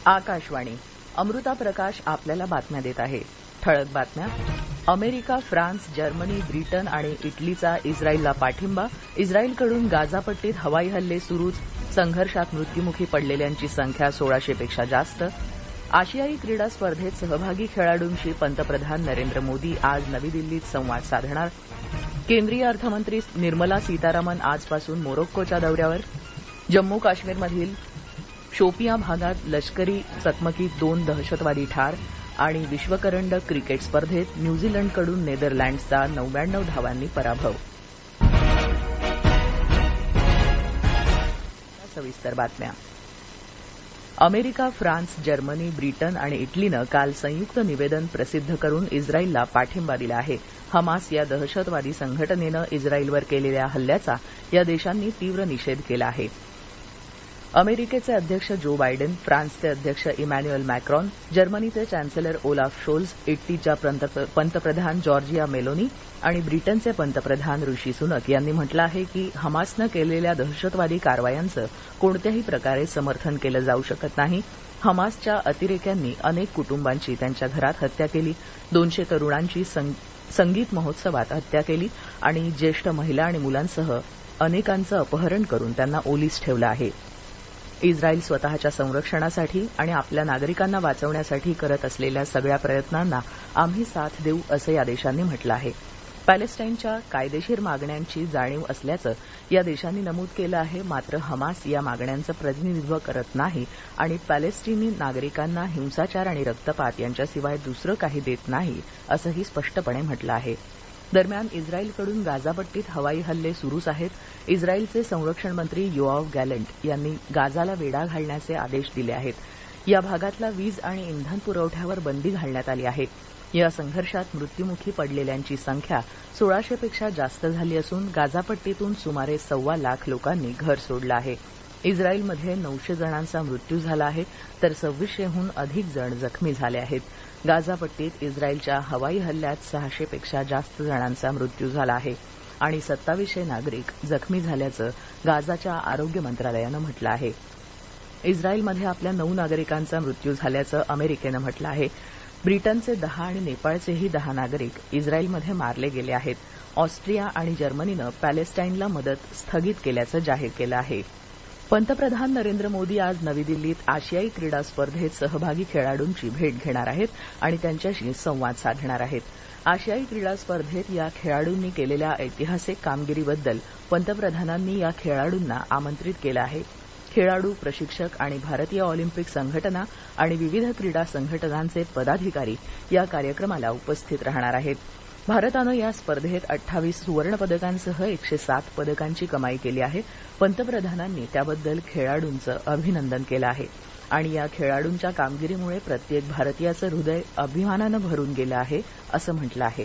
आकाशवाणी. अमृता प्रकाश आपल्याला बातम्या देत आहे. ठळक बातम्या. अमेरिका, फ्रान्स, जर्मनी, ब्रिटन आणि इटलीचा इस्रायलला पाठिंबा. इस्रायलकडून गाझापट्टीत हवाई हल्ले सुरूच. संघर्षात मृत्युमुखी पडलेल्यांची संख्या 1600 पेक्षा जास्त. आशियाई क्रीडा स्पर्धेत सहभागी खेळाडूंशी पंतप्रधान नरेंद्र मोदी आज नवी दिल्लीत संवाद साधणार. केंद्रीय अर्थमंत्री निर्मला सीतारामन आजपासून मोरोक्कोच्या दौऱ्यावर. जम्मू काश्मीरमधील शोपियां भागात लष्करी चकमकीत 2 दहशतवादी ठार. आणि विश्वकरंडक क्रिकेट स्पर्धेत न्यूझीलंडकडून नेदरलँड्सचा 99 धावांनी पराभव. सविस्तर बातम्या. अमेरिका, फ्रान्स, जर्मनी, ब्रिटन आणि इटलीनं काल संयुक्त निवेदन प्रसिद्ध करून इस्रायलला पाठिंबा दिला आहे. हमास या दहशतवादी संघटनेनं इस्रायलवर केलेल्या हल्ल्याचा या देशांनी तीव्र निषेध केला आहे. अमेरिकेचे अध्यक्ष जो बायडेन, फ्रान्सचे अध्यक्ष इमॅन्युएल मॅक्रॉन, जर्मनीचे चॅन्सेलर ओलाफ शोल्झ, इटलीच्या पंतप्रधान जॉर्जिया मेलोनी आणि ब्रिटनचे पंतप्रधान ऋषी सुनक यांनी म्हटलं आहे की हमासनं केलेल्या दहशतवादी कारवायांचं कोणत्याही प्रकारे समर्थन केलं जाऊ शकत नाही. हमासच्या अतिरेक्यांनी अनेक कुटुंबांची त्यांच्या घरात हत्या केली. 200 तरुणांची संगीत महोत्सवात हत्या केली आणि ज्येष्ठ महिला आणि मुलांसह अनेकांचं अपहरण करून त्यांना ओलीस ठेवलं आहे. इस्रायल स्वतःच्या संरक्षणासाठी आणि आपल्या नागरिकांना वाचवण्यासाठी करत असलेल्या सगळ्या प्रयत्नांना आम्ही साथ देऊ असं या देशांनी म्हटलं आहे. पॅलेस्टाईनच्या कायदेशीर मागण्यांची जाणीव असल्याचं या देशांनी नमूद केलं आहे. मात्र हमास या मागण्यांचं प्रतिनिधित्व करत नाही आणि पॅलेस्टिनी नागरिकांना हिंसाचार आणि रक्तपात यांच्याशिवाय दुसरं काही देत नाही असंही स्पष्टपणे म्हटलं आहे. दरम्यान इस्रायलकडून गाझापट्टीत हवाई हल्ले सुरूच आहेत. इस्रायलचे संरक्षण मंत्री योआव गॅलंट यांनी गाझाला वेढा घालण्याचे आदेश दिले आहेत. या भागातला वीज आणि इंधन पुरवठ्यावर बंदी घालण्यात आली आहे. या संघर्षात मृत्युमुखी पडलेल्यांची संख्या 1600 पेक्षा जास्त झाली असून गाझापट्टीतून सुमारे 1.25 लाख लोकांनी घर सोडलं आहे. इस्रायलमध्ये 900 जणांचा मृत्यू झाला आहे तर 2600हून अधिक जण जखमी झाले आहेत. गाझापट्टीत इस्रायलच्या हवाई हल्ल्यात 600 पेक्षा जास्त जणांचा मृत्यू झाला आहे आणि 2700 नागरिक जखमी झाल्याचं गाझाच्या आरोग्य मंत्रालयानं म्हटलं आहे. इस्रायलमध्ये आपल्या 9 नागरिकांचा मृत्यू झाल्याचं अमेरिकेनं म्हटलं आहे. ब्रिटनचे 10 आणि नेपाळचेही 10 नागरिक इस्रायलमध्ये मारले गेले आहेत. ऑस्ट्रिया आणि जर्मनीनं पॅलेस्टाईनला मदत स्थगित केल्याचं जाहीर केलं आहे. पंतप्रधान नरेंद्र मोदी आज नवी दिल्लीत आशियाई क्रीडा स्पर्धेत सहभागी खेळाडूंची भेट घेणार आहेत आणि त्यांच्याशी संवाद साधणार आहेत. आशियाई क्रीडा स्पर्धेत या खेळाडूंनी केलेल्या ऐतिहासिक कामगिरीबद्दल पंतप्रधानांनी या खेळाडूंना आमंत्रित केलं आहे. खेळाडू, प्रशिक्षक आणि भारतीय ऑलिम्पिक संघटना आणि विविध क्रीडा संघटनांचे पदाधिकारी या कार्यक्रमाला उपस्थित राहणार आहेत. भारतानं या स्पर्धेत 28 सुवर्णपदकांसह 107 पदकांची कमाई केली आहे. पंतप्रधानांनी त्याबद्दल खेळाडूंचं अभिनंदन केलं आहे आणि या खेळाडूंच्या कामगिरीमुळे प्रत्येक भारतीयाचं हृदय अभिमानानं भरून गेलं आहे असं म्हटलं आहे.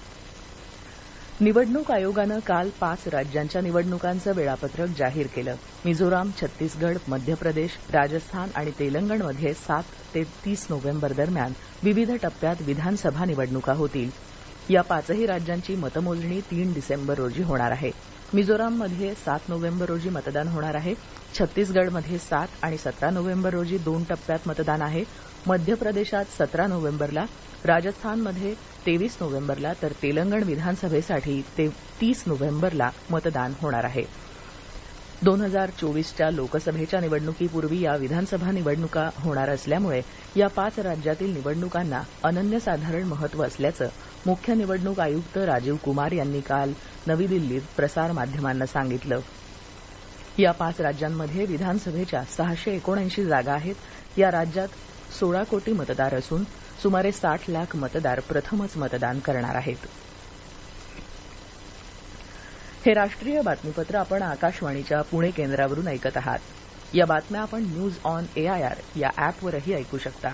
निवडणूक आयोगानं काल 5 राज्यांच्या निवडणुकांचं वेळापत्रक जाहीर केलं. मिझोराम, छत्तीसगड, मध्य प्रदेश, राजस्थान आणि तेलंगणमध्ये 7 ते 30 नोव्हेंबर दरम्यान विविध टप्प्यात विधानसभा निवडणुका होतील. या 5ही राज्यांची मतमोजणी 3 डिसेंबर रोजी होणार आहे. मिझोराममध्ये 7 नोव्हेंबर रोजी मतदान होणार आहे. छत्तीसगडमध्ये 7 आणि 17 नोव्हेंबर रोजी 2 टप्प्यात मतदान आहे. मध्य प्रदेशात 17 नोव्हेंबरला, राजस्थानमध्ये 23 नोव्हेंबरला तर तेलंगण विधानसभेसाठी 30 नोव्हेंबरला मतदान होणार आहे. 2024च्या लोकसभेच्या निवडणुकीपूर्वी या विधानसभा निवडणुका होणार असल्यामुळे या 5 राज्यातील निवडणुकांना अनन्यसाधारण महत्त्व असल्याचं मुख्य निवडणूक आयुक्त राजीव कुमार यांनी काल नवी दिल्लीत प्रसारमाध्यमांना सांगितलं. या 5 राज्यांमध्ये विधानसभेच्या 679 जागा आहेत. या राज्यात 16 कोटी मतदार असून सुमारे 60 लाख मतदार प्रथमच मतदान करणार आहेत. हे राष्ट्रीय बातमीपत्र आपण आकाशवाणीच्या पुणे केंद्रावरून ऐकत आहात. या बातम्या आपण न्यूज ऑन एआयआर या ॲपवरही ऐकू शकता.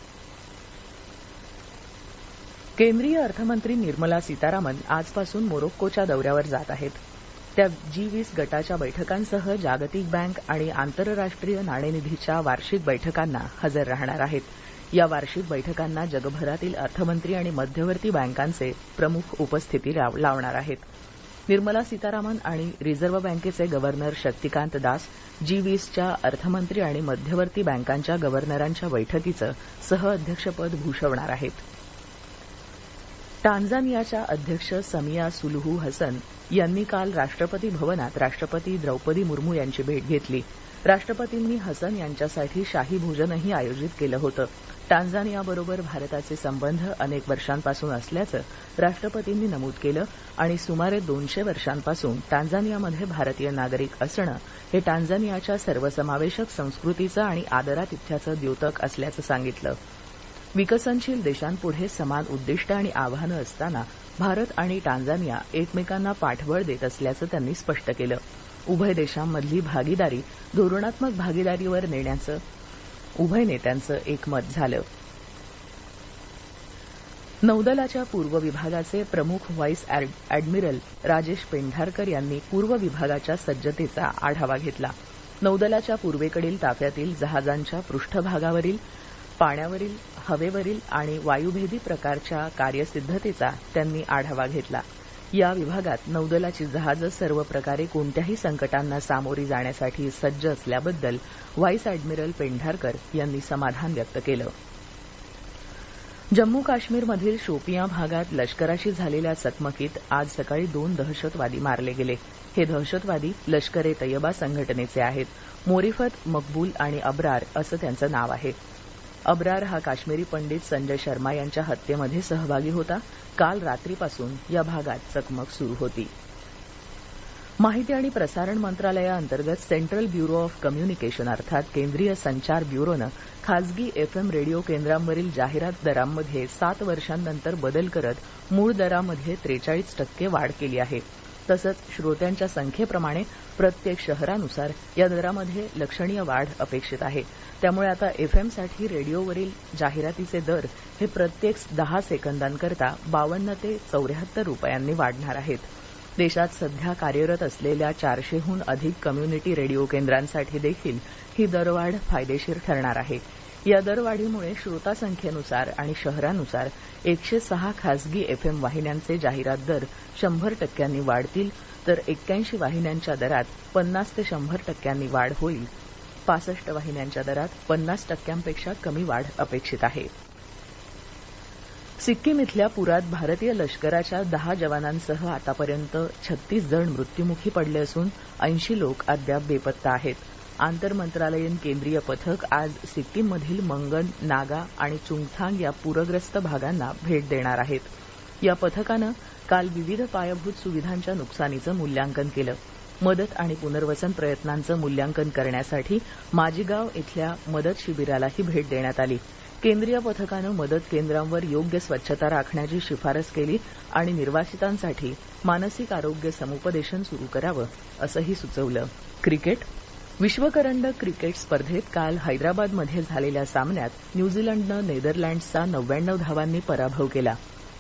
केंद्रीय अर्थमंत्री निर्मला सीतारामन आजपासून मोरोक्कोच्या दौऱ्यावर जात आहेत. त्या G20 गटाच्या बैठकांसह जागतिक बँक आणि आंतरराष्ट्रीय नाणेनिधीच्या वार्षिक बैठकांना हजर राहणार आहेत. या वार्षिक बैठकांना जगभरातील अर्थमंत्री आणि मध्यवर्ती बँकांचे प्रमुख उपस्थिती लावणार आहेत. निर्मला सीतारामन आणि रिझर्व्ह बँकेचे गव्हर्नर शक्तिकांत दास G20च्या अर्थमंत्री आणि मध्यवर्ती बँकांच्या गव्हर्नरांच्या बैठकीचं सहअध्यक्षपद भूषवणार आहेत. टांझानियाच्या अध्यक्ष समिया सुलुहू हसन यांनी काल राष्ट्रपती भवनात राष्ट्रपती द्रौपदी मुर्मू यांची भेट घेतली. राष्ट्रपतींनी हसन यांच्यासाठी शाही भोजनही आयोजित केलं होतं. टांझानियाबरोबर भारताचे संबंध अनेक वर्षांपासून असल्याचं राष्ट्रपतींनी नमूद केलं आणि सुमारे 200 वर्षांपासून टांझानियामध्ये भारतीय नागरिक असणं हे टांझानियाच्या सर्वसमावेशक संस्कृतीचं आणि आदरातिथ्याचं द्योतक असल्याचं सांगितलं. विकसनशील देशांपुढे समान उद्दिष्ट आणि आव्हानं असताना भारत आणि टांझानिया एकमेकांना पाठबळ देत असल्याचं त्यांनी स्पष्ट केलं. उभय देशांमधली भागीदारी धोरणात्मक भागीदारीवर नेण्याचं उभय नेत्यांचं एकमत झालं. नौदलाच्या पूर्व विभागाचे प्रमुख व्हाईस अॅडमिरल राजेश पेंढारकर यांनी पूर्व विभागाच्या सज्जतेचा आढावा घेतला. नौदलाच्या पूर्वेकडील ताफ्यातील जहाजांच्या पृष्ठभागावरील, पाण्यावरील, हवेवरील आणि वायुभेदी प्रकारच्या कार्यसिद्धतेचा त्यांनी आढावा घेतला. या विभागात नौदलाची जहाजं सर्व प्रकारे कोणत्याही संकटांना सामोरी जाण्यासाठी सज्ज असल्याबद्दल व्हाईस अॅडमिरल पेंढारकर यांनी समाधान व्यक्त केलं. जम्मू काश्मीरमधील शोपियां भागात लष्कराशी झालेल्या चकमकीत आज सकाळी 2 दहशतवादी मारले गेले. हे दहशतवादी लष्कर-ए-तय्यबा संघटनेचे आहेत. मोरिफत, मकबूल आणि अब्रार असं त्यांचं नाव आहे. अब्रार हा काश्मीरी पंडित संजय शर्मा यांच्या हत्येमध्ये सहभागी होता. काल रात्रीपासून या भागात चकमक सुरू होती. माहिती आणि प्रसारण मंत्रालयाअंतर्गत सेंट्रल ब्युरो ऑफ कम्युनिकेशन अर्थात केंद्रीय संचार ब्युरोनं खासगी FM रेडिओ केंद्रांवरील जाहिरात दरांमध्ये 7 वर्षांनंतर बदल करत मूळ दरामध्ये 43% वाढ केली आहे. तसंच श्रोत्यांच्या संख्येप्रमाणे प्रत्येक शहरानुसार या दरामध्ये लक्षणीय वाढ अपेक्षित आहे. त्यामुळे आता FMसाठी रेडिओवरील जाहिरातीचे दर हे प्रत्येक 10 सेकंदांकरता 52 ते 74 रुपयांनी वाढणार आहेत. देशात सध्या कार्यरत असलेल्या 400हून अधिक कम्युनिटी रेडिओ केंद्रांसाठी देखील ही दरवाढ फायदेशीर ठरणार आहे. या दरवाढीमुळे श्रोता संख्येनुसार आणि शहरानुसार 106 खासगी FM वाहिन्यांचे जाहिरात दर 100% वाढतील, तर 81 वाहिन्यांच्या दरात 50 ते 100% वाढ होईल. 65 वाहिन्यांच्या दरात 50%पेक्षा कमी वाढ अपेक्षित आहे. सिक्कीम इथल्या पुरात भारतीय लष्कराच्या 10 जवानांसह आतापर्यंत 36 जण मृत्युमुखी पडले असून 80 लोक अद्याप बेपत्ता आहेत. आंतरमंत्रालयीन केंद्रीय पथक आज सिक्कीममधील मंगन, नागा आणि चुंगथांग या पूरग्रस्त भागांना भेट देणार आहेत. या पथकानं काल विविध पायाभूत सुविधांच्या नुकसानीचं मूल्यांकन केलं. मदत आणि पुनर्वसन प्रयत्नांचं मूल्यांकन करण्यासाठी माजीगाव इथल्या मदत शिबिरालाही भेट देण्यात आली. केंद्रीय पथकानं मदत केंद्रांवर योग्य स्वच्छता राखण्याची शिफारस केली आणि निर्वासितांसाठी मानसिक आरोग्य समुपदेशन सुरू करावं असंही सुचवलं. क्रिकेट विश्वकरंडक क्रिकेट स्पर्धेत काल हैदराबादमध्ये झालेल्या सामन्यात न्यूझीलंडनं नेदरलँड्सचा 99 धावांनी पराभव केला.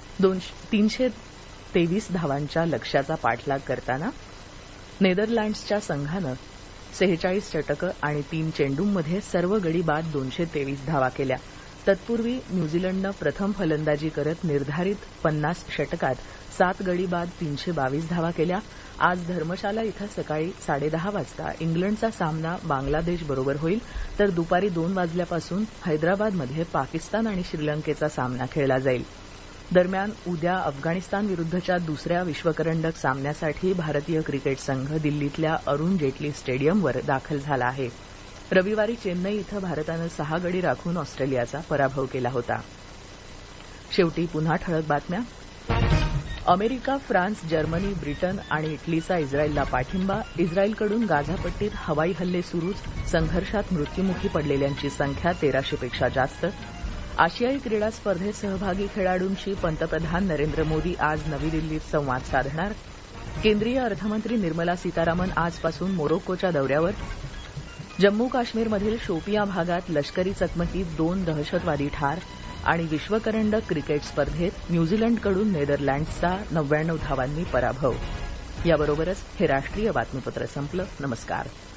323 धावांच्या लक्ष्याचा पाठलाग करताना नेदरलँड्सच्या संघानं 46 षटकं आणि 3 चेंडूंमध्ये सर्व गडी बाद 223 धावा केल्या. तत्पूर्वी न्यूझीलंडनं प्रथम फलंदाजी करत निर्धारित 50 षटकात 7 गडी बाद 322 धावा केल्या. आज धर्मशाला इथं सकाळी 10:30 वाजता इंग्लंडचा सामना बांगलादेश बरोबर होईल, तर दुपारी 2 वाजल्यापासून हैदराबादमध्ये पाकिस्तान आणि श्रीलंकेचा सामना खेळला जाईल. दरम्यान उद्या अफगाणिस्तान विरुद्धच्या दुसऱ्या विश्वकरंडक सामन्यासाठी भारतीय क्रिकेट संघ दिल्लीतल्या अरुण जेटली स्टेडियमवर दाखल झाला आहे. रविवारी चेन्नई इथं भारतानं 6 गडी राखून ऑस्ट्रेलियाचा पराभव केला होता. शेवटी पुन्हा ठळक बातम्या. अमेरिका, फ्रान्स, जर्मनी, ब्रिटन आणि इटलीचा इस्रायलला पाठिंबा. इस्रायलकडून गाझापट्टीत हवाई हल्ले सुरूच. संघर्षात मृत्युमुखी पडलेल्यांची संख्या 1300 पेक्षा जास्त. आशियाई क्रीडा स्पर्धेत सहभागी खेळाडूंशी पंतप्रधान नरेंद्र मोदी आज नवी दिल्लीत संवाद साधणार. केंद्रीय अर्थमंत्री निर्मला सीतारामन आजपासून मोरोक्कोच्या दौऱ्यावर. जम्मू काश्मीरमधील शोपियां भागात लष्करी चकमकीत 2 दहशतवादी ठार. आणि विश्वकरंडक क्रिकेट स्पर्धेत न्यूझीलंडकडून नेदरलँड्सचा 99 धावांनी पराभव. याबरोबरच हे राष्ट्रीय बातमीपत्र संपलं. नमस्कार.